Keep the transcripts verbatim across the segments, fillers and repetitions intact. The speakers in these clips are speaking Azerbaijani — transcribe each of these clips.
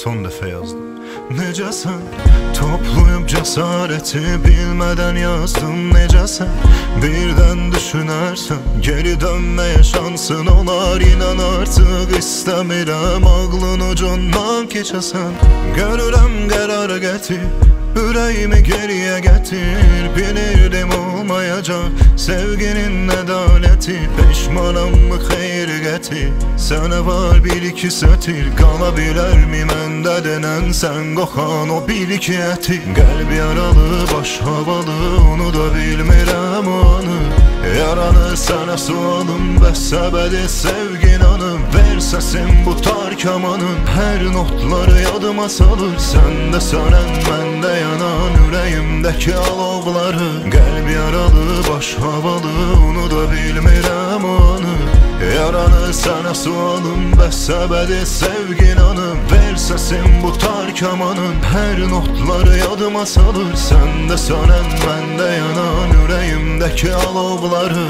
son dəfə yazdım. Necəsən? Toplayıb cəsarəti bilmədən yazdım. Necəsən? Birdən düşünərsən geri dönməyə şansın olar. İnan artıq istəmirəm ağlın ucundan keçəsən. Görürəm qərar gətir, ürəyimi geriyə gətir. Bilirdim olmayacaq sevginin ədaləti. Peşmanam mı xeyri gətir? Sənə var bir iki sətir. Qala bilərmi məndə denən sən qoxan o bir iki əti? Qəlb yaralı, baş havalı, onu da bilmirəm o anı. Yaranı sənə sualım, bəs səbədi sevgin anım. Ver səsim bu tar kamanın, hər notları yadıma salır. Səndə sönən, məndə yanan ürəyimdəki alovları. Qəlb yaralı, baş havalı, onu da bilmirəm o anı. Yaranı sənə sualım, bəs səbədi sevgin anım. Ver səsim bu tar kamanın, hər notları yadıma salır. Səndə sönən, məndə yanan ürəyimdəki alovları.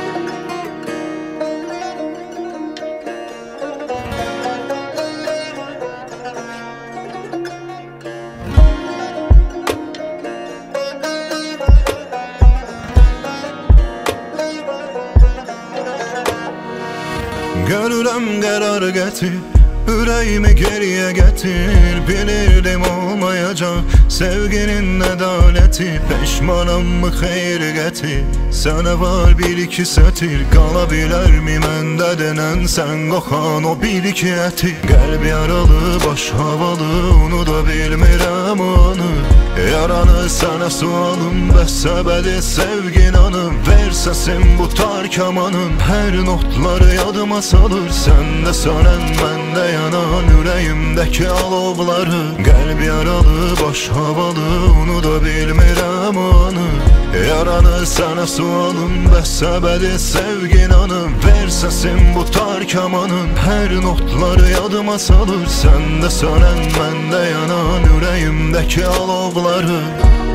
Görürəm qərar gətir, ürəyimi geriyə gətir. Bilirdim olmayacaq sevginin ədaləti. Peşmanam mı xeyri gətir? Sənə var bir iki sətir. Qala bilərmi məndə denən sən qoxan o bir iki əti? Qəlb yaralı, baş havalı, onu da bilmirəm o anı. Yaranı sənə sualım, bəs səbədi sevgin anım. Ver səsim bu tar kamanın, hər notları yadıma salır. Səndə sönən, məndə yanan ürəyimdəki alovları. Qəlb yaralı, baş havalı, onu da bilmirəm o anı. Yaranı sənə sualım, bəs səbədi sevgin anım. Ver səsim bu tar kamanın, hər notları yadıma salır. Səndə sönən, məndə yanan ürəyimdəki alovları.